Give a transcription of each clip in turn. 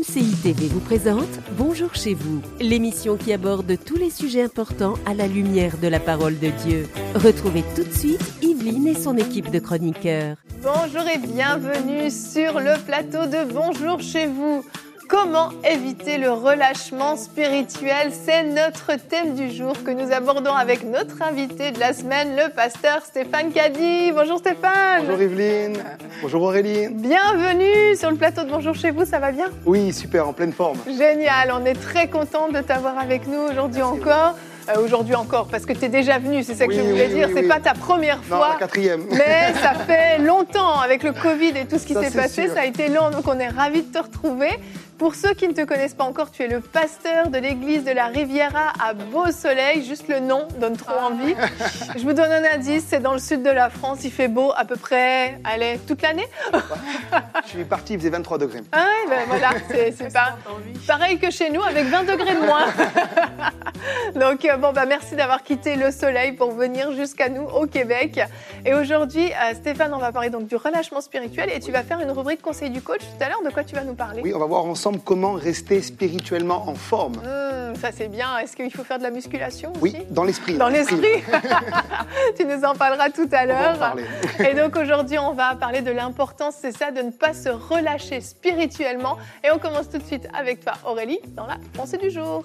MCI TV vous présente Bonjour chez vous, l'émission qui aborde tous les sujets importants à la lumière de la parole de Dieu. Retrouvez tout de suite Yveline et son équipe de chroniqueurs. Bonjour et bienvenue sur le plateau de Bonjour chez vous. Comment éviter le relâchement spirituel? C'est notre thème du jour que nous abordons avec notre invité de la semaine, le pasteur Stéphane Caddy. Bonjour Stéphane. Bonjour Yveline. Bonjour Aurélie. Bienvenue sur le plateau de Bonjour chez vous, ça va bien? Oui, super, en pleine forme. Génial, on est très contente de t'avoir avec nous aujourd'hui encore. Aujourd'hui encore, parce que tu es déjà venu, c'est ça que je voulais dire. C'est pas ta première fois. Non, la quatrième. Mais ça fait longtemps, avec le Covid et tout ce qui s'est passé, sûr. Ça a été long, donc on est ravis de te retrouver. Pour ceux qui ne te connaissent pas encore, tu es le pasteur de l'église de la Riviera à Beau-Soleil. Juste le nom donne trop envie. Je vous donne un indice, c'est dans le sud de la France. Il fait beau à peu près, allez, toute l'année. Je suis parti, il faisait 23 degrés. Ah oui, ben voilà, c'est pareil que chez nous, avec 20 degrés de moins. Donc merci d'avoir quitté le soleil pour venir jusqu'à nous au Québec. Et aujourd'hui, Stéphane, on va parler donc du relâchement spirituel et tu vas faire une rubrique conseil du coach tout à l'heure. De quoi tu vas nous parler? Oui, on va voir ensemble comment rester spirituellement en forme. Ça c'est bien. Est-ce qu'il faut faire de la musculation aussi? Oui, dans l'esprit. Dans l'esprit. Tu nous en parleras tout à l'heure. On va en parler. Et donc aujourd'hui, on va parler de l'importance, c'est ça, de ne pas se relâcher spirituellement. Et on commence tout de suite avec toi, Aurélie, dans la pensée du jour.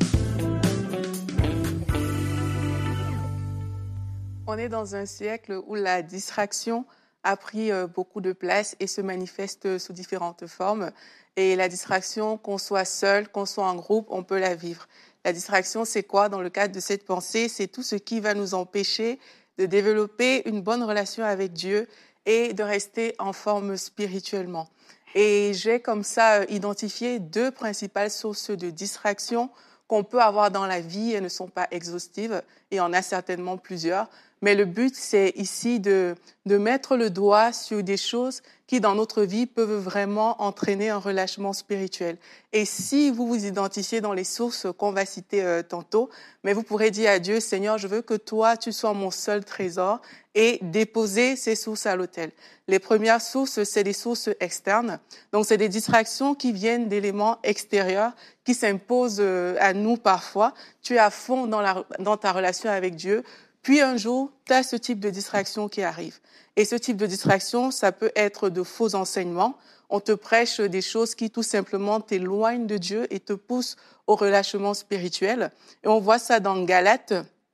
On est dans un siècle où la distraction a pris beaucoup de place et se manifeste sous différentes formes. Et la distraction, qu'on soit seul, qu'on soit en groupe, on peut la vivre. La distraction, c'est quoi dans le cadre de cette pensée? C'est tout ce qui va nous empêcher de développer une bonne relation avec Dieu et de rester en forme spirituellement. Et j'ai comme ça identifié deux principales sources de distraction qu'on peut avoir dans la vie. Elles ne sont pas exhaustives, il y en a certainement plusieurs. Mais le but, c'est ici de mettre le doigt sur des choses qui, dans notre vie, peuvent vraiment entraîner un relâchement spirituel. Et si vous vous identifiez dans les sources qu'on va citer tantôt, mais vous pourrez dire à Dieu, Seigneur, je veux que toi, tu sois mon seul trésor, et déposer ces sources à l'autel. Les premières sources, c'est des sources externes. Donc, c'est des distractions qui viennent d'éléments extérieurs qui s'imposent à nous parfois. Tu es à fond dans ta relation avec Dieu. Puis un jour, tu as ce type de distraction qui arrive. Et ce type de distraction, ça peut être de faux enseignements. On te prêche des choses qui tout simplement t'éloignent de Dieu et te poussent au relâchement spirituel. Et on voit ça dans Galates,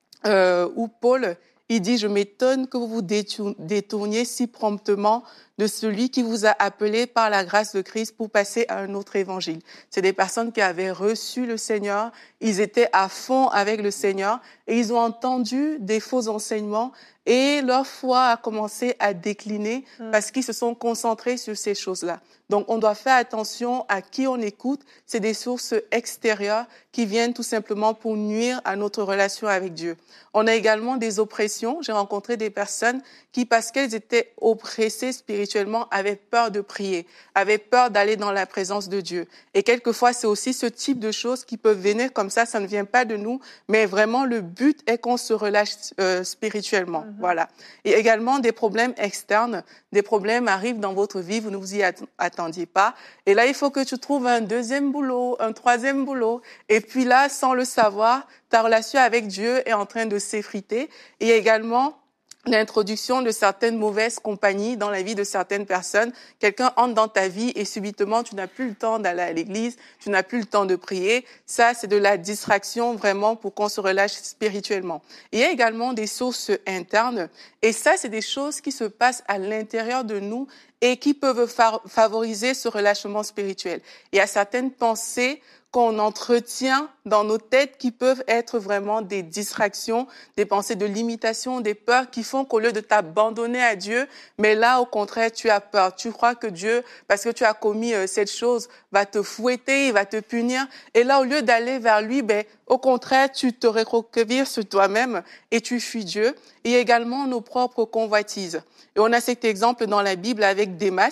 où Paul, il dit, je m'étonne que vous vous détourniez si promptement de celui qui vous a appelé par la grâce de Christ pour passer à un autre évangile. C'est des personnes qui avaient reçu le Seigneur, ils étaient à fond avec le Seigneur et ils ont entendu des faux enseignements et leur foi a commencé à décliner parce qu'ils se sont concentrés sur ces choses-là. Donc, on doit faire attention à qui on écoute. C'est des sources extérieures qui viennent tout simplement pour nuire à notre relation avec Dieu. On a également des oppressions. J'ai rencontré des personnes qui, parce qu'elles étaient oppressées spirituellement, avaient peur de prier, avaient peur d'aller dans la présence de Dieu. Et quelquefois, c'est aussi ce type de choses qui peuvent venir comme ça ne vient pas de nous, mais vraiment le but est qu'on se relâche spirituellement. Voilà. Et également des problèmes externes. Des problèmes arrivent dans votre vie, vous ne vous y attendiez pas. Et là, il faut que tu trouves un deuxième boulot, un troisième boulot. Et puis là, sans le savoir, ta relation avec Dieu est en train de s'effriter. Et également, l'introduction de certaines mauvaises compagnies dans la vie de certaines personnes. Quelqu'un entre dans ta vie et subitement, tu n'as plus le temps d'aller à l'église, tu n'as plus le temps de prier. Ça, c'est de la distraction vraiment pour qu'on se relâche spirituellement. Il y a également des sources internes et ça, c'est des choses qui se passent à l'intérieur de nous et qui peuvent favoriser ce relâchement spirituel. Il y a certaines pensées qu'on entretient dans nos têtes qui peuvent être vraiment des distractions, des pensées de limitation, des peurs qui font qu'au lieu de t'abandonner à Dieu, mais là, au contraire, tu as peur. Tu crois que Dieu, parce que tu as commis cette chose, va te fouetter, il va te punir. Et là, au lieu d'aller vers lui, au contraire, tu te recroquevilles sur toi-même et tu fuis Dieu. Et également nos propres convoitises. Et on a cet exemple dans la Bible avec Démas.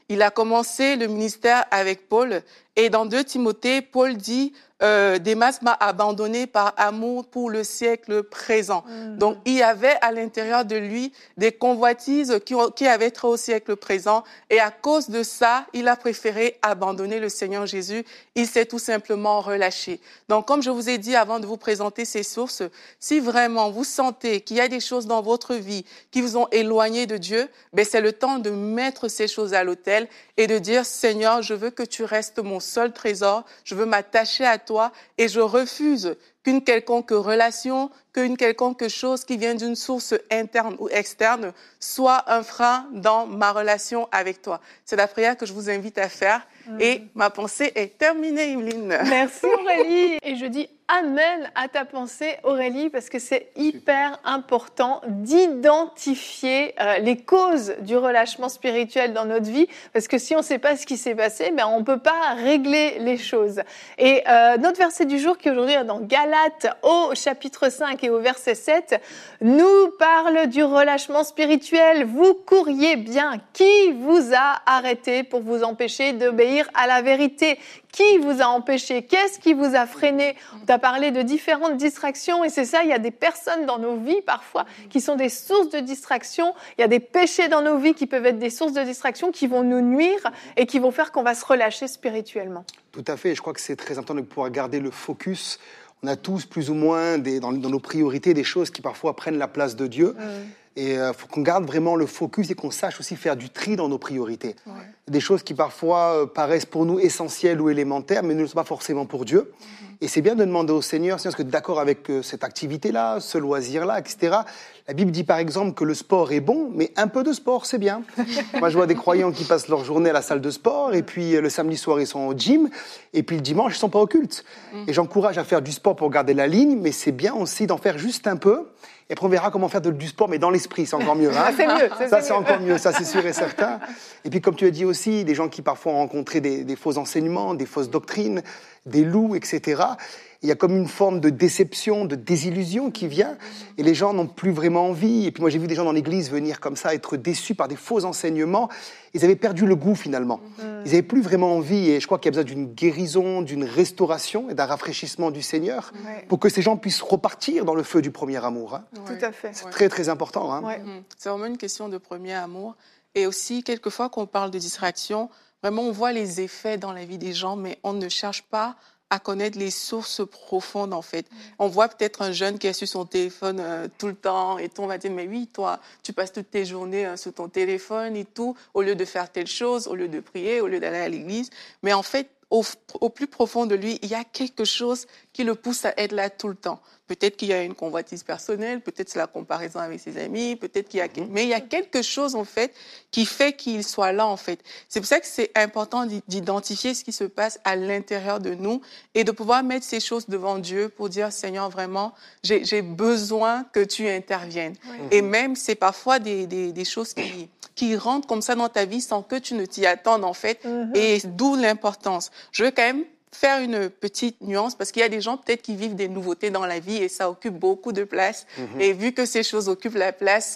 Il a commencé le ministère avec Paul. Et dans 2 Timothée, Paul dit Démas m'a abandonné par amour pour le siècle présent. Donc, il y avait à l'intérieur de lui des convoitises qui avaient trait au siècle présent. Et à cause de ça, il a préféré abandonner le Seigneur Jésus. Il s'est tout simplement relâché. Donc, comme je vous ai dit avant de vous présenter ces sources, si vraiment vous sentez qu'il y a des choses dans votre vie qui vous ont éloigné de Dieu, ben c'est le temps de mettre ces choses à l'autel et de dire, Seigneur, je veux que tu restes mon seul trésor, je veux m'attacher à toi et je refuse qu'une quelconque relation, qu'une quelconque chose qui vient d'une source interne ou externe soit un frein dans ma relation avec toi. C'est la prière que je vous invite à faire et ma pensée est terminée, Yveline. Merci Aurélie. Et je dis amen à ta pensée Aurélie parce que c'est hyper important d'identifier les causes du relâchement spirituel dans notre vie parce que si on ne sait pas ce qui s'est passé, ben on ne peut pas régler les choses. Et notre verset du jour qui aujourd'hui est dans Galates au chapitre 5 et au verset 7 nous parle du relâchement spirituel. Vous couriez bien. Qui vous a arrêté pour vous empêcher d'obéir à la vérité? Qui vous a empêché? Qu'est-ce qui vous a freiné? On t'a parlé de différentes distractions et c'est ça, il y a des personnes dans nos vies parfois qui sont des sources de distraction. Il y a des péchés dans nos vies qui peuvent être des sources de distraction qui vont nous nuire et qui vont faire qu'on va se relâcher spirituellement. Tout à fait, je crois que c'est très important de pouvoir garder le focus. On a tous plus ou moins dans nos priorités des choses qui parfois prennent la place de Dieu. Et il faut qu'on garde vraiment le focus et qu'on sache aussi faire du tri dans nos priorités. Ouais. Des choses qui parfois paraissent pour nous essentielles ou élémentaires, mais ne le sont pas forcément pour Dieu. Et c'est bien de demander au Seigneur, Seigneur, est-ce que tu es d'accord avec cette activité-là, ce loisir-là, etc. La Bible dit par exemple que le sport est bon, mais un peu de sport, c'est bien. Moi, je vois des croyants qui passent leur journée à la salle de sport, et puis le samedi soir, ils sont au gym, et puis le dimanche, ils ne sont pas au culte. Et j'encourage à faire du sport pour garder la ligne, mais c'est bien aussi d'en faire juste un peu. Et après, on verra comment faire du sport, mais dans l'esprit, c'est encore mieux. Hein, c'est mieux. Ça, c'est encore mieux, ça, c'est sûr et certain. Et puis, comme tu as dit aussi, des gens qui parfois ont rencontré des faux enseignements, des fausses doctrines, des loups, etc. Il y a comme une forme de déception, de désillusion qui vient, et les gens n'ont plus vraiment envie. Et puis moi, j'ai vu des gens dans l'église venir comme ça, être déçus par des faux enseignements. Ils avaient perdu le goût, finalement. Ils n'avaient plus vraiment envie, et je crois qu'il y a besoin d'une guérison, d'une restauration et d'un rafraîchissement du Seigneur pour que ces gens puissent repartir dans le feu du premier amour. Hein. Tout à fait. C'est très, très important. Hein. C'est vraiment une question de premier amour. Et aussi, quelquefois, quand on parle de distraction, vraiment, on voit les effets dans la vie des gens, mais on ne cherche pas à connaître les sources profondes, en fait. On voit peut-être un jeune qui est sur son téléphone tout le temps, et on va dire, mais oui, toi, tu passes toutes tes journées sur ton téléphone et tout, au lieu de faire telle chose, au lieu de prier, au lieu d'aller à l'église. Mais en fait, au plus profond de lui, il y a quelque chose qui le pousse à être là tout le temps. Peut-être qu'il y a une convoitise personnelle, peut-être c'est la comparaison avec ses amis, peut-être qu'il y a... Mais il y a quelque chose, en fait, qui fait qu'il soit là, en fait. C'est pour ça que c'est important d'identifier ce qui se passe à l'intérieur de nous et de pouvoir mettre ces choses devant Dieu pour dire, Seigneur, vraiment, j'ai besoin que tu interviennes. Et même, c'est parfois des choses qui rentrent comme ça dans ta vie sans que tu ne t'y attendes, en fait. Et d'où l'importance. Je veux quand même faire une petite nuance parce qu'il y a des gens peut-être qui vivent des nouveautés dans la vie et ça occupe beaucoup de place. Et vu que ces choses occupent la place,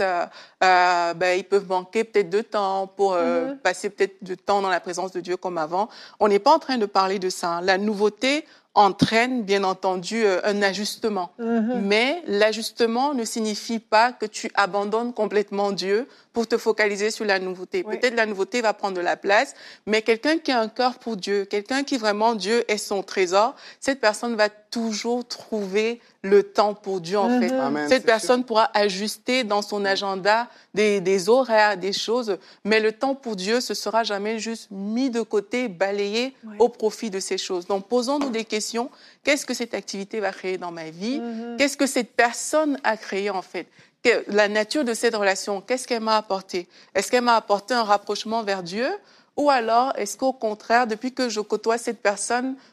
ils peuvent manquer peut-être de temps pour passer peut-être de temps dans la présence de Dieu comme avant. On n'est pas en train de parler de ça. La nouveauté entraîne, bien entendu, un ajustement. Mais l'ajustement ne signifie pas que tu abandonnes complètement Dieu pour te focaliser sur la nouveauté. Peut-être la nouveauté va prendre de la place, mais quelqu'un qui a un cœur pour Dieu, quelqu'un qui vraiment Dieu est son trésor, cette personne va toujours trouver le temps pour Dieu, en fait. Amen, cette personne pourra ajuster dans son agenda des horaires, des choses, mais le temps pour Dieu, ce sera jamais juste mis de côté, balayé au profit de ces choses. Donc, posons-nous des questions. Qu'est-ce que cette activité va créer dans ma vie? Qu'est-ce que cette personne a créé, en fait? La nature de cette relation, qu'est-ce qu'elle m'a apporté? Est-ce qu'elle m'a apporté un rapprochement vers Dieu? Ou alors, est-ce qu'au contraire, depuis que je côtoie cette personne,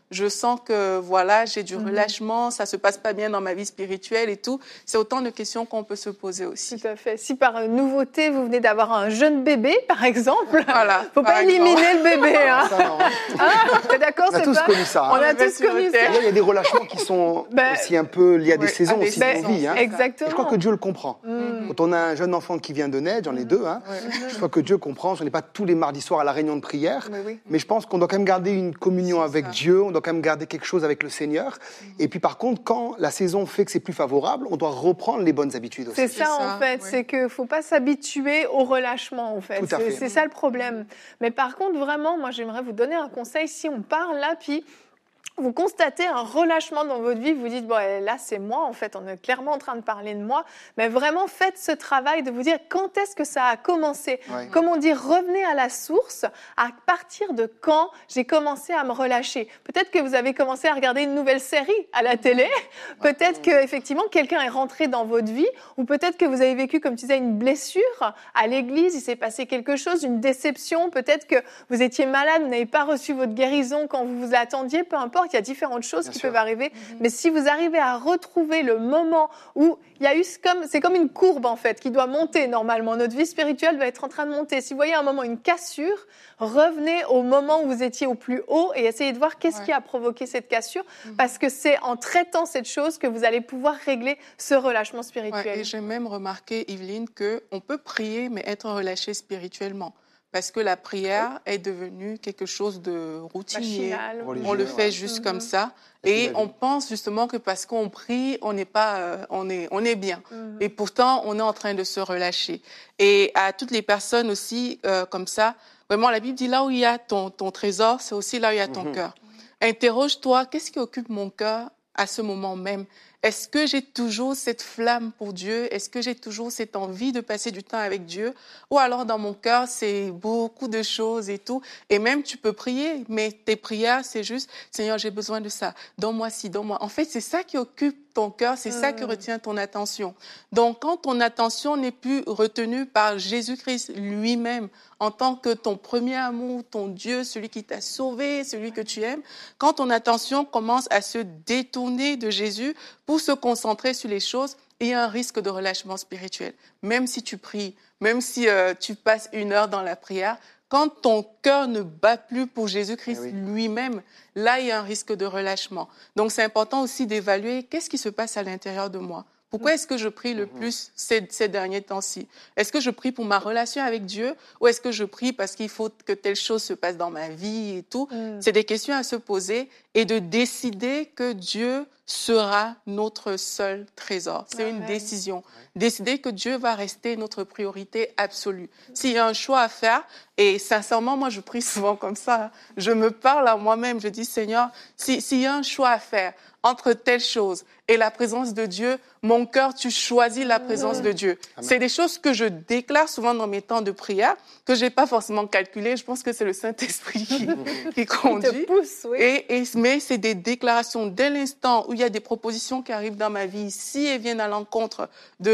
je sens que voilà, j'ai du relâchement, ça se passe pas bien dans ma vie spirituelle et tout. C'est autant de questions qu'on peut se poser aussi. Tout à fait. Si par nouveauté, vous venez d'avoir un jeune bébé, par exemple, voilà, faut pas éliminer le bébé. Hein. Ça, non. T'es d'accord? On a tous connu ça. On a tous connu ça. Il y a des relâchements qui sont aussi un peu liés à des saisons aussi de vie. Hein. Exactement. Et je crois que Dieu le comprend. Quand on a un jeune enfant qui vient de naître, j'en ai 2, hein, je crois que Dieu comprend. Je n'ai pas tous les mardis soirs à la réunion de prière, mais je pense qu'on doit quand même garder une communion avec Dieu, on doit quand même garder quelque chose avec le Seigneur. Et puis par contre, quand la saison fait que c'est plus favorable, on doit reprendre les bonnes habitudes aussi. C'est ça en fait, c'est qu'il ne faut pas s'habituer au relâchement en fait. C'est ça le problème. Mais par contre, vraiment, moi j'aimerais vous donner un conseil. Si on parle là, puis vous constatez un relâchement dans votre vie, vous dites, bon, là, c'est moi, en fait, on est clairement en train de parler de moi, mais vraiment, faites ce travail de vous dire quand est-ce que ça a commencé. Comme on dit, revenez à la source, à partir de quand j'ai commencé à me relâcher. Peut-être que vous avez commencé à regarder une nouvelle série à la télé, peut-être qu'effectivement, quelqu'un est rentré dans votre vie, ou peut-être que vous avez vécu, comme tu disais, une blessure à l'église, il s'est passé quelque chose, une déception, peut-être que vous étiez malade, vous n'avez pas reçu votre guérison quand vous vous attendiez, peu importe. Il y a différentes choses qui peuvent arriver, mais si vous arrivez à retrouver le moment où il y a eu, c'est comme une courbe en fait qui doit monter normalement. Notre vie spirituelle doit être en train de monter. Si vous voyez un moment une cassure, revenez au moment où vous étiez au plus haut et essayez de voir qu'est-ce qui a provoqué cette cassure, parce que c'est en traitant cette chose que vous allez pouvoir régler ce relâchement spirituel. Et j'ai même remarqué, Yveline, qu'on peut prier mais être relâché spirituellement. Parce que la prière est devenue quelque chose de routinier. On le fait juste comme ça. Et on pense justement que parce qu'on prie, on n'est pas, on est bien. Et pourtant, on est en train de se relâcher. Et à toutes les personnes aussi, comme ça, vraiment, la Bible dit là où il y a ton trésor, c'est aussi là où il y a ton cœur. Interroge-toi, qu'est-ce qui occupe mon cœur à ce moment même? Est-ce que j'ai toujours cette flamme pour Dieu? Est-ce que j'ai toujours cette envie de passer du temps avec Dieu? Ou alors dans mon cœur, c'est beaucoup de choses et tout. Et même tu peux prier, mais tes prières, c'est juste « Seigneur, j'ai besoin de ça. Donne-moi ci, donne-moi. » En fait, c'est ça qui occupe ton cœur, c'est ça qui retient ton attention. Donc, quand ton attention n'est plus retenue par Jésus-Christ lui-même en tant que ton premier amour, ton Dieu, celui qui t'a sauvé, celui que tu aimes, quand ton attention commence à se détourner de Jésus pour se concentrer sur les choses, il y a un risque de relâchement spirituel. Même si tu pries, même si tu passes 1 heure dans la prière, quand ton cœur ne bat plus pour Jésus-Christ lui-même, là, il y a un risque de relâchement. Donc, c'est important aussi d'évaluer qu'est-ce qui se passe à l'intérieur de moi. Pourquoi est-ce que je prie le plus ces derniers temps-ci? Est-ce que je prie pour ma relation avec Dieu ou est-ce que je prie parce qu'il faut que telle chose se passe dans ma vie et tout? C'est des questions à se poser et de décider que Dieu sera notre seul trésor. C'est une décision. Décider que Dieu va rester notre priorité absolue. S'il y a un choix à faire, et sincèrement, moi, je prie souvent comme ça. Je me parle à moi-même. Je dis, Seigneur, s'il y a un choix à faire entre telle chose et la présence de Dieu, mon cœur, tu choisis la présence de Dieu. Amen. C'est des choses que je déclare souvent dans mes temps de prière, que je n'ai pas forcément calculées. Je pense que c'est le Saint-Esprit qui conduit. Qui te pousse, oui. Mais c'est des déclarations. Dès l'instant où il y a des propositions qui arrivent dans ma vie, si elles viennent à l'encontre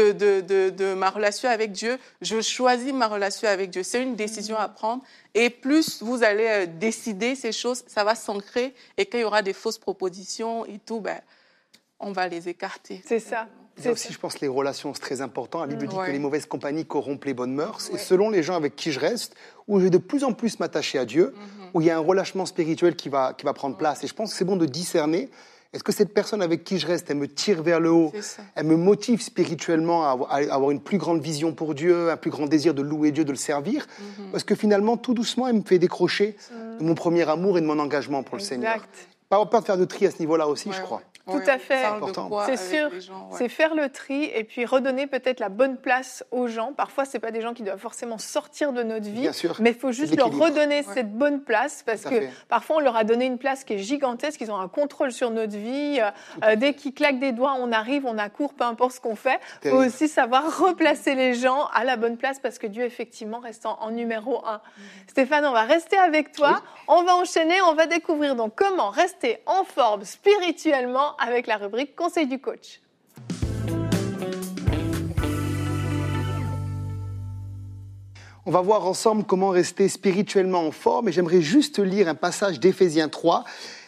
de ma relation avec Dieu, je choisis ma relation avec Dieu. C'est une décision à prendre. Et plus vous allez décider ces choses, ça va s'ancrer. Et quand il y aura des fausses propositions et tout, on va les écarter. C'est ça. Et aussi, je pense que les relations, c'est très important. La Bible dit que les mauvaises compagnies corrompent les bonnes mœurs. Et selon les gens avec qui je reste, où je vais de plus en plus m'attacher à Dieu, où il y a un relâchement spirituel qui va prendre place. Et je pense que c'est bon de discerner. Est-ce que cette personne avec qui je reste, elle me tire vers le haut, elle me motive spirituellement à avoir une plus grande vision pour Dieu, un plus grand désir de louer Dieu, de le servir? Parce que finalement, tout doucement, elle me fait décrocher de mon premier amour et de mon engagement pour le Seigneur. Pas peur de faire de tri à ce niveau-là aussi, je crois. Tout à fait, c'est sûr, c'est faire le tri et puis redonner peut-être la bonne place aux gens. Parfois, ce n'est pas des gens qui doivent forcément sortir de notre vie, mais il faut juste leur redonner cette bonne place parce que parfois, on leur a donné une place qui est gigantesque, ils ont un contrôle sur notre vie. Dès qu'ils claquent des doigts, on arrive, on accourt, peu importe ce qu'on fait. Il faut aussi savoir replacer les gens à la bonne place parce que Dieu, effectivement, reste en numéro 1. Stéphane, on va rester avec toi, on va enchaîner, on va découvrir donc comment rester en forme spirituellement avec la rubrique Conseil du coach. On va voir ensemble comment rester spirituellement en forme et j'aimerais juste lire un passage d'Éphésiens 3,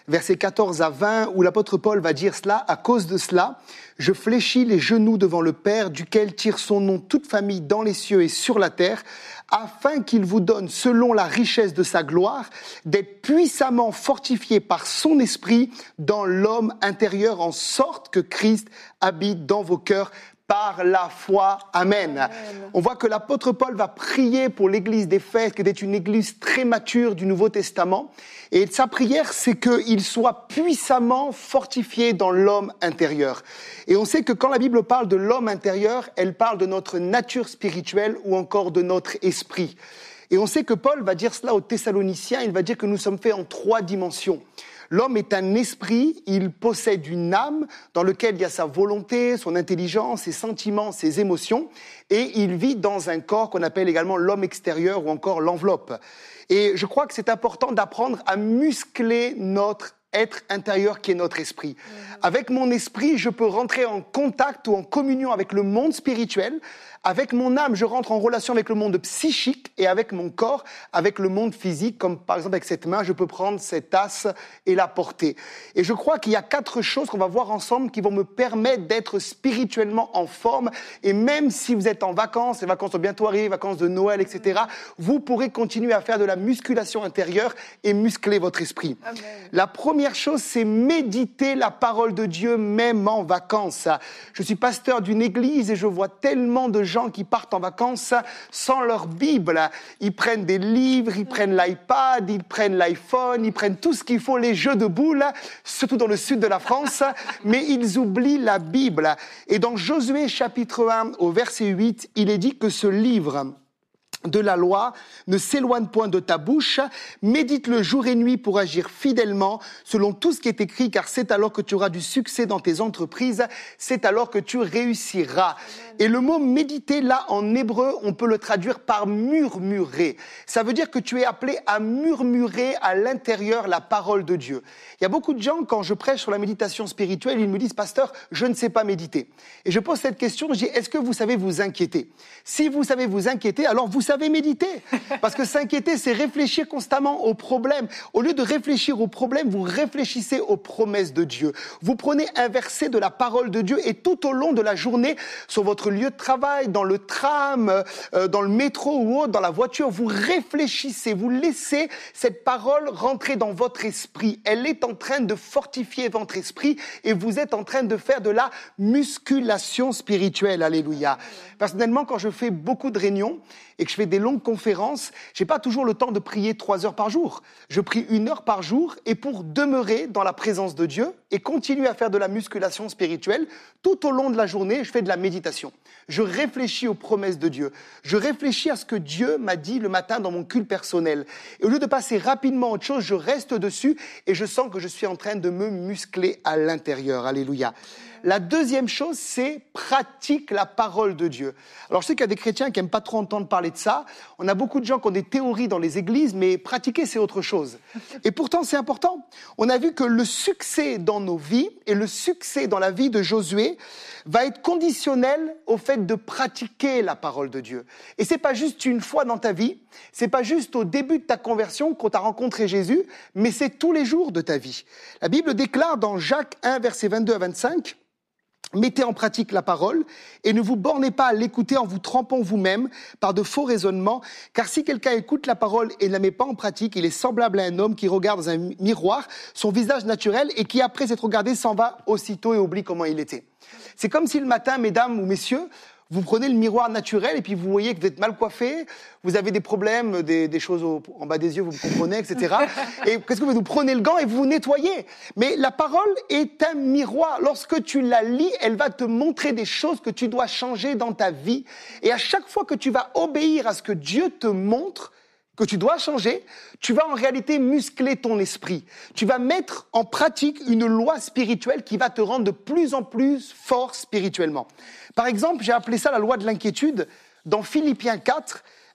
versets 14 à 20, où l'apôtre Paul va dire cela. À cause de cela, je fléchis les genoux devant le Père, duquel tire son nom toute famille dans les cieux et sur la terre, afin qu'il vous donne, selon la richesse de sa gloire, d'être puissamment fortifiés par son esprit dans l'homme intérieur, en sorte que Christ habite dans vos cœurs par la foi. Amen. Amen. On voit que l'apôtre Paul va prier pour l'église d'Éphèse, qui est une église très mature du Nouveau Testament. Et sa prière, c'est qu'il soit puissamment fortifié dans l'homme intérieur. Et on sait que quand la Bible parle de l'homme intérieur, elle parle de notre nature spirituelle ou encore de notre esprit. Et on sait que Paul va dire cela aux Thessaloniciens, il va dire que nous sommes faits en 3 dimensions. L'homme est un esprit, il possède une âme dans laquelle il y a sa volonté, son intelligence, ses sentiments, ses émotions, et il vit dans un corps qu'on appelle également l'homme extérieur ou encore l'enveloppe. Et je crois que c'est important d'apprendre à muscler notre être intérieur qui est notre esprit. Avec mon esprit, je peux rentrer en contact ou en communion avec le monde spirituel. Avec mon âme, je rentre en relation avec le monde psychique et avec mon corps, avec le monde physique, comme par exemple avec cette main, je peux prendre cette tasse et la porter. Et je crois qu'il y a 4 choses qu'on va voir ensemble qui vont me permettre d'être spirituellement en forme. Et même si vous êtes en vacances, les vacances sont bientôt arrivées, les vacances de Noël, etc., vous pourrez continuer à faire de la musculation intérieure et muscler votre esprit. Amen. La première chose, c'est méditer la parole de Dieu, même en vacances. Je suis pasteur d'une église et je vois tellement de gens qui partent en vacances sans leur Bible. Ils prennent des livres, ils prennent l'iPad, ils prennent l'iPhone, ils prennent tout ce qu'il faut, les jeux de boules, surtout dans le sud de la France, mais ils oublient la Bible. Et dans Josué chapitre 1 au verset 8, il est dit que ce livre de la loi ne s'éloigne point de ta bouche, médite-le jour et nuit pour agir fidèlement selon tout ce qui est écrit, car c'est alors que tu auras du succès dans tes entreprises, c'est alors que tu réussiras. Amen. Et le mot méditer, là, en hébreu, on peut le traduire par murmurer. Ça veut dire que tu es appelé à murmurer à l'intérieur la parole de Dieu. Il y a beaucoup de gens, quand je prêche sur la méditation spirituelle, ils me disent, pasteur, je ne sais pas méditer. Et je pose cette question, je dis, est-ce que vous savez vous inquiéter? Si vous savez vous inquiéter, alors vous savez méditer. Parce que s'inquiéter, c'est réfléchir constamment aux problèmes. Au lieu de réfléchir aux problèmes, vous réfléchissez aux promesses de Dieu. Vous prenez un verset de la parole de Dieu et tout au long de la journée, sur votre lieu de travail, dans le tram, dans le métro ou autre, dans la voiture, vous réfléchissez, vous laissez cette parole rentrer dans votre esprit. Elle est en train de fortifier votre esprit et vous êtes en train de faire de la musculation spirituelle. Alléluia. Personnellement, quand je fais beaucoup de réunions et que je fais des longues conférences, j'ai pas toujours le temps de prier 3 heures par jour. Je prie 1 heure par jour et pour demeurer dans la présence de Dieu et continuer à faire de la musculation spirituelle, tout au long de la journée, je fais de la méditation. Je réfléchis aux promesses de Dieu. Je réfléchis à ce que Dieu m'a dit le matin dans mon culte personnel. Et au lieu de passer rapidement à autre chose, je reste dessus et je sens que je suis en train de me muscler à l'intérieur. Alléluia. La deuxième chose, c'est pratique la parole de Dieu. Alors, je sais qu'il y a des chrétiens qui n'aiment pas trop entendre parler de ça. On a beaucoup de gens qui ont des théories dans les églises, mais pratiquer, c'est autre chose. Et pourtant, c'est important. On a vu que le succès dans nos vies et le succès dans la vie de Josué va être conditionnel au fait de pratiquer la parole de Dieu. Et c'est pas juste une fois dans ta vie, c'est pas juste au début de ta conversion quand tu as rencontré Jésus, mais c'est tous les jours de ta vie. La Bible déclare dans Jacques 1, versets 22 à 25, « Mettez en pratique la parole et ne vous bornez pas à l'écouter en vous trompant vous-même par de faux raisonnements, car si quelqu'un écoute la parole et ne la met pas en pratique, il est semblable à un homme qui regarde dans un miroir son visage naturel et qui, après s'être regardé, s'en va aussitôt et oublie comment il était. » C'est comme si le matin, mesdames ou messieurs, vous prenez le miroir naturel et puis vous voyez que vous êtes mal coiffé, vous avez des problèmes, des choses en bas des yeux, vous me comprenez, etc. Et qu'est-ce que vous prenez le gant et vous vous nettoyez. Mais la parole est un miroir. Lorsque tu la lis, elle va te montrer des choses que tu dois changer dans ta vie. Et à chaque fois que tu vas obéir à ce que Dieu te montre, que tu dois changer, tu vas en réalité muscler ton esprit. Tu vas mettre en pratique une loi spirituelle qui va te rendre de plus en plus fort spirituellement. Par exemple, j'ai appelé ça la loi de l'inquiétude. Dans Philippiens 4,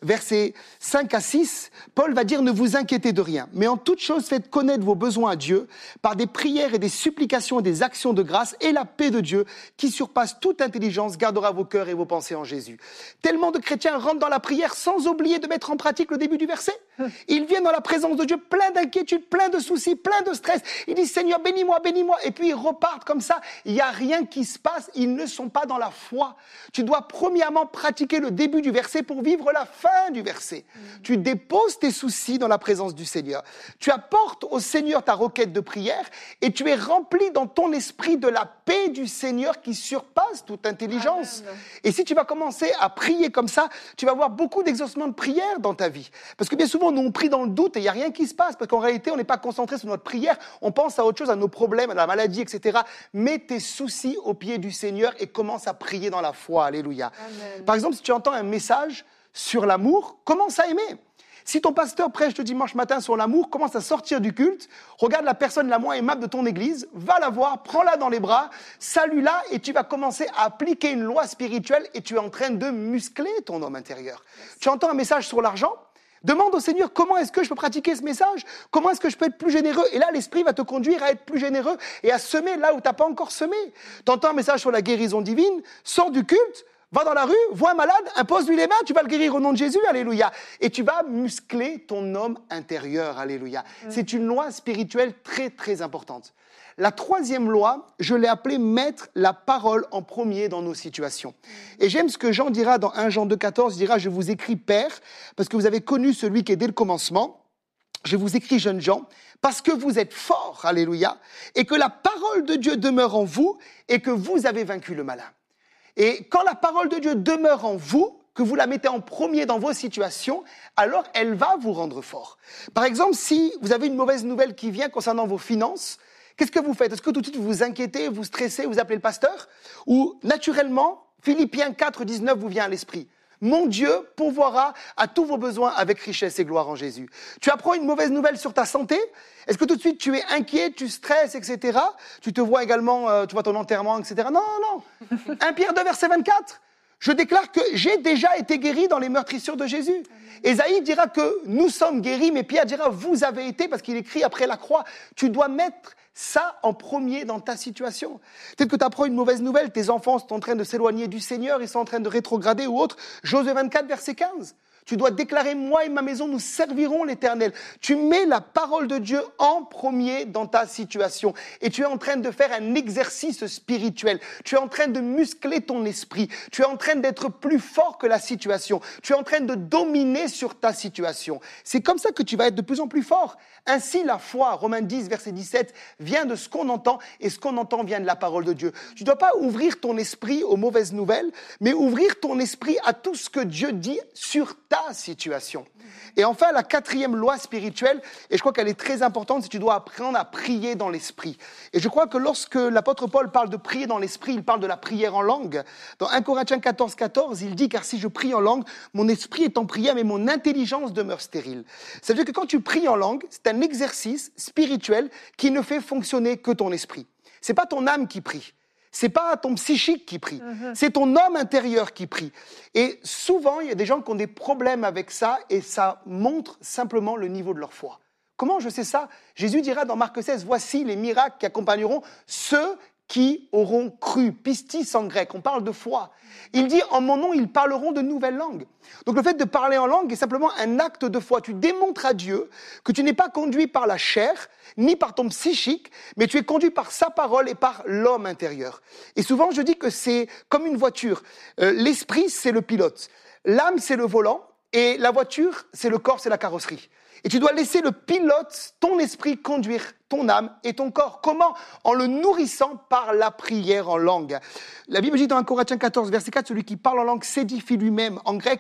versets 5 à 6, Paul va dire « Ne vous inquiétez de rien, mais en toute chose faites connaître vos besoins à Dieu par des prières et des supplications et des actions de grâce, et la paix de Dieu, qui surpasse toute intelligence, gardera vos cœurs et vos pensées en Jésus. » Tellement de chrétiens rentrent dans la prière sans oublier de mettre en pratique le début du verset. Ils viennent dans la présence de Dieu plein d'inquiétudes, plein de soucis, plein de stress. Ils disent « Seigneur, bénis-moi, bénis-moi » et puis ils repartent comme ça. Il n'y a rien qui se passe, ils ne sont pas dans la foi. Tu dois premièrement pratiquer le début du verset pour vivre la fin du verset. Tu déposes tes soucis dans la présence du Seigneur. Tu apportes au Seigneur ta requête de prière et tu es rempli dans ton esprit de la paix du Seigneur qui surpasse toute intelligence. Amen. Et si tu vas commencer à prier comme ça, tu vas avoir beaucoup d'exaucements de prière dans ta vie. Parce que bien souvent, nous, on prie dans le doute et il n'y a rien qui se passe. Parce qu'en réalité, on n'est pas concentré sur notre prière. On pense à autre chose, à nos problèmes, à la maladie, etc. Mets tes soucis au pied du Seigneur et commence à prier dans la foi. Alléluia. Amen. Par exemple, si tu entends un message sur l'amour, commence à aimer. Si ton pasteur prêche le dimanche matin sur l'amour, commence à sortir du culte, regarde la personne la moins aimable de ton église, va la voir, prends-la dans les bras, salue-la et tu vas commencer à appliquer une loi spirituelle et tu es en train de muscler ton homme intérieur. Merci. Tu entends un message sur l'argent ? Demande au Seigneur comment est-ce que je peux pratiquer ce message, comment est-ce que je peux être plus généreux. Et là, l'Esprit va te conduire à être plus généreux et à semer là où tu n'as pas encore semé. Tu entends un message sur la guérison divine, sors du culte, va dans la rue, vois un malade, impose-lui les mains, tu vas le guérir au nom de Jésus, alléluia. Et tu vas muscler ton homme intérieur, alléluia. C'est une loi spirituelle très, très importante. La troisième loi, je l'ai appelée mettre la parole en premier dans nos situations. Et j'aime ce que Jean dira dans 1 Jean 2,14, il dira « Je vous écris, Père, parce que vous avez connu celui qui est dès le commencement. Je vous écris, jeunes gens, parce que vous êtes forts, alléluia, et que la parole de Dieu demeure en vous et que vous avez vaincu le malin. » Et quand la parole de Dieu demeure en vous, que vous la mettez en premier dans vos situations, alors elle va vous rendre fort. Par exemple, si vous avez une mauvaise nouvelle qui vient concernant vos finances, qu'est-ce que vous faites ? Est-ce que tout de suite vous vous inquiétez, vous stressez, vous appelez le pasteur ? Ou naturellement, Philippiens 4, 19 vous vient à l'esprit ? Mon Dieu pourvoira à tous vos besoins avec richesse et gloire en Jésus. Tu apprends une mauvaise nouvelle sur ta santé ? Est-ce que tout de suite tu es inquiet, tu stresses, etc. Tu te vois également, tu vois ton enterrement, etc. Non, non. 1 Pierre 2, verset 24. Je déclare que j'ai déjà été guéri dans les meurtrissures de Jésus. Ésaïe dira que nous sommes guéris, mais Pierre dira vous avez été, parce qu'il écrit après la croix. Tu dois mettre ça en premier dans ta situation. Peut-être que tu apprends une mauvaise nouvelle, tes enfants sont en train de s'éloigner du Seigneur, ils sont en train de rétrograder ou autre. Josué 24, verset 15. Tu dois déclarer, moi et ma maison, nous servirons l'Éternel. Tu mets la parole de Dieu en premier dans ta situation. Et tu es en train de faire un exercice spirituel. Tu es en train de muscler ton esprit. Tu es en train d'être plus fort que la situation. Tu es en train de dominer sur ta situation. C'est comme ça que tu vas être de plus en plus fort. Ainsi, la foi, Romains 10, verset 17, vient de ce qu'on entend, et ce qu'on entend vient de la parole de Dieu. Tu ne dois pas ouvrir ton esprit aux mauvaises nouvelles, mais ouvrir ton esprit à tout ce que Dieu dit sur ta situation. Et enfin, la quatrième loi spirituelle, et je crois qu'elle est très importante, c'est que tu dois apprendre à prier dans l'esprit. Et je crois que lorsque l'apôtre Paul parle de prier dans l'esprit, il parle de la prière en langue. Dans 1 Corinthiens 14, 14, il dit « Car si je prie en langue, mon esprit est en prière, mais mon intelligence demeure stérile. » Ça veut dire que quand tu pries en langue, c'est un exercice spirituel qui ne fait fonctionner que ton esprit. C'est pas ton âme qui prie. C'est pas ton psychique qui prie, c'est ton homme intérieur qui prie. Et souvent, il y a des gens qui ont des problèmes avec ça et ça montre simplement le niveau de leur foi. Comment je sais ça ? Jésus dira dans Marc 16, « Voici les miracles qui accompagneront ceux qui auront cru. » Pistis en grec, on parle de foi. Il dit, en mon nom, ils parleront de nouvelles langues. Donc le fait de parler en langue est simplement un acte de foi. Tu démontres à Dieu que tu n'es pas conduit par la chair, ni par ton psychique, mais tu es conduit par sa parole et par l'homme intérieur. Et souvent, je dis que c'est comme une voiture. L'esprit, c'est le pilote. L'âme, c'est le volant. Et la voiture, c'est le corps, c'est la carrosserie. Et tu dois laisser le pilote, ton esprit, conduire ton âme et ton corps. Comment ? En le nourrissant par la prière en langue. La Bible dit dans 1 Corinthiens 14, verset 4, celui qui parle en langue s'édifie lui-même. En grec,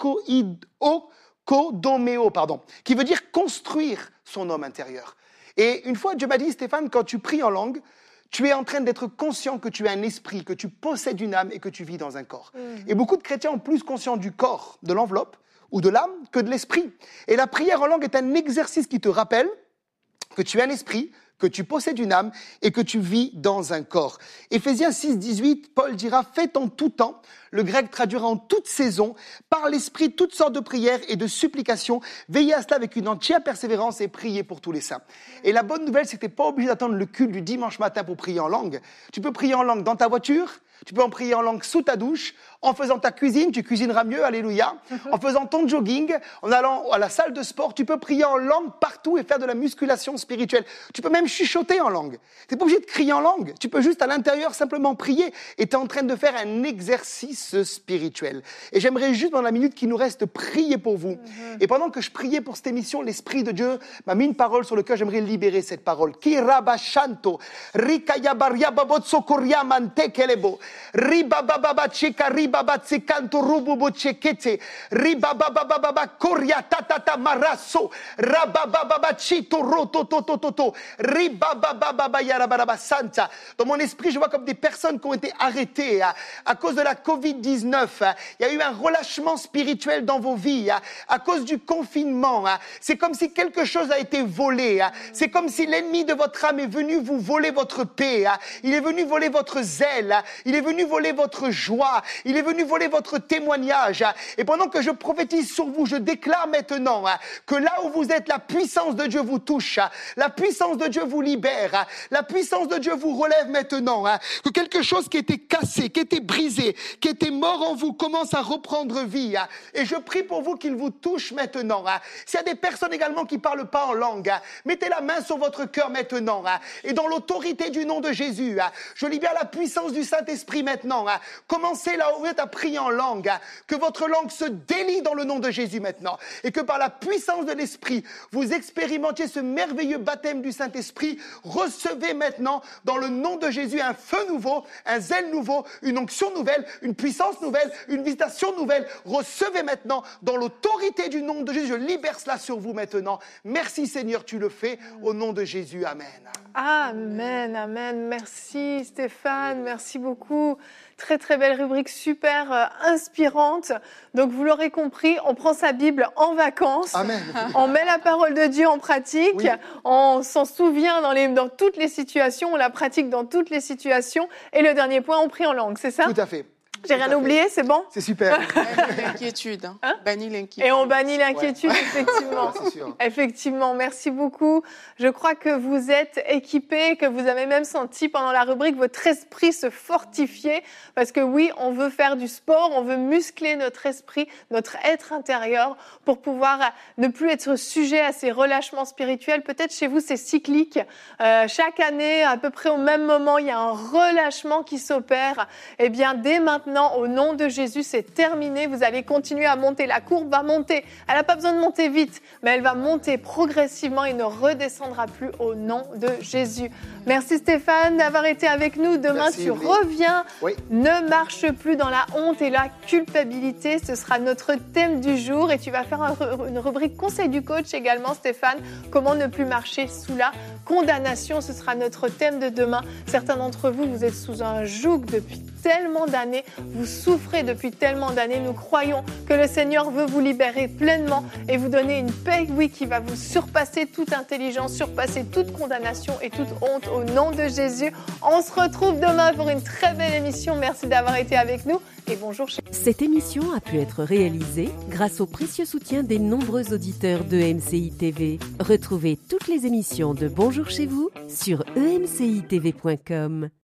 okodomeo, qui veut dire construire son homme intérieur. Et une fois, Dieu m'a dit, Stéphane, quand tu pries en langue, tu es en train d'être conscient que tu as un esprit, que tu possèdes une âme et que tu vis dans un corps. Et beaucoup de chrétiens ont plus conscience du corps, de l'enveloppe, ou de l'âme que de l'esprit. Et la prière en langue est un exercice qui te rappelle que tu es un esprit, que tu possèdes une âme et que tu vis dans un corps. Éphésiens 6, 18, Paul dira « Faites en tout temps », le grec traduira en toute saison, par l'esprit toutes sortes de prières et de supplications, veillez à cela avec une entière persévérance et priez pour tous les saints. Et la bonne nouvelle, c'est que tu n'es pas obligé d'attendre le culte du dimanche matin pour prier en langue. Tu peux prier en langue dans ta voiture, tu peux en prier en langue sous ta douche, en faisant ta cuisine, tu cuisineras mieux, alléluia. En faisant ton jogging, en allant à la salle de sport, tu peux prier en langue partout et faire de la musculation spirituelle. Tu peux même chuchoter en langue. Tu n'es pas obligé de crier en langue, tu peux juste à l'intérieur simplement prier et tu es en train de faire un exercice spirituel. Et j'aimerais juste dans la minute qui nous reste prier pour vous. Et pendant que je priais pour cette émission, l'Esprit de Dieu m'a mis une parole sur laquelle j'aimerais libérer cette parole. Kirabashanto, rikayabaryababotsokoria mantekelebo, ribabababacheka ribabatsekanto rububochekete, ribababababa koria tatata maraso, rababababachito rotototototo, ribababababa yarabaraba santa. Dans mon esprit, je vois comme des personnes qui ont été arrêtées à cause de la Covid-19. Il y a eu un relâchement spirituel dans vos vies à cause du confinement. C'est comme si quelque chose a été volé. C'est comme si l'ennemi de votre âme est venu vous voler votre paix. Il est venu voler votre zèle. Il est venu voler votre joie. Il est venu voler votre témoignage. Et pendant que je prophétise sur vous, je déclare maintenant que là où vous êtes, la puissance de Dieu vous touche. La puissance de Dieu vous libère. La puissance de Dieu vous relève maintenant. Que quelque chose qui était cassé, qui était brisé, qui était mort en vous commence à reprendre vie. Et je prie pour vous qu'il vous touche maintenant. S'il y a des personnes également qui ne parlent pas en langue, mettez la main sur votre cœur maintenant. Et dans l'autorité du nom de Jésus, je libère la puissance du Saint-Esprit maintenant. Commencez là où vous êtes à prier en langue. Que votre langue se délie dans le nom de Jésus maintenant. Et que par la puissance de l'Esprit, vous expérimentiez ce merveilleux baptême du Saint-Esprit. Recevez maintenant dans le nom de Jésus un feu nouveau, un zèle nouveau, une onction nouvelle, une puissance nouvelle, une visitation nouvelle. Recevez maintenant dans l'autorité du nom de Jésus. Je libère cela sur vous maintenant. Merci Seigneur, tu le fais au nom de Jésus. Amen. Amen, amen. Merci Stéphane, merci beaucoup. Très très belle rubrique, super inspirante. Donc vous l'aurez compris, on prend sa Bible en vacances. Amen. On met la parole de Dieu en pratique. Oui. On s'en souvient dans toutes les situations, on la pratique dans toutes les situations. Et le dernier point, on prie en langue, c'est ça ? Tout à fait. J'ai rien oublié, c'est bon ? C'est super. L'inquiétude, bannit l'inquiétude. Et on bannit l'inquiétude, effectivement. C'est sûr. Effectivement, merci beaucoup. Je crois que vous êtes équipés, que vous avez même senti pendant la rubrique votre esprit se fortifier. Parce que oui, on veut faire du sport, on veut muscler notre esprit, notre être intérieur pour pouvoir ne plus être sujet à ces relâchements spirituels. Peut-être chez vous, c'est cyclique. Chaque année, à peu près au même moment, il y a un relâchement qui s'opère. Eh bien, dès maintenant, au nom de Jésus, c'est terminé. Vous allez continuer à monter. La courbe va monter. Elle n'a pas besoin de monter vite, mais elle va monter progressivement et ne redescendra plus au nom de Jésus. Merci Stéphane d'avoir été avec nous. Demain, tu reviens. Oui. Ne marche plus dans la honte et la culpabilité. Ce sera notre thème du jour. Et tu vas faire une rubrique conseil du coach également, Stéphane. Comment ne plus marcher sous la condamnation. Ce sera notre thème de demain. Certains d'entre vous, vous êtes sous un joug depuis tellement d'années. Vous souffrez depuis tellement d'années. Nous croyons que le Seigneur veut vous libérer pleinement et vous donner une paix, oui, qui va vous surpasser toute intelligence, surpasser toute condamnation et toute honte au nom de Jésus. On se retrouve demain pour une très belle émission. Merci d'avoir été avec nous et bonjour. Cette émission a pu être réalisée grâce au précieux soutien des nombreux auditeurs de MCI TV. Retrouvez toutes les émissions de Bonjour chez vous sur emcitv.com.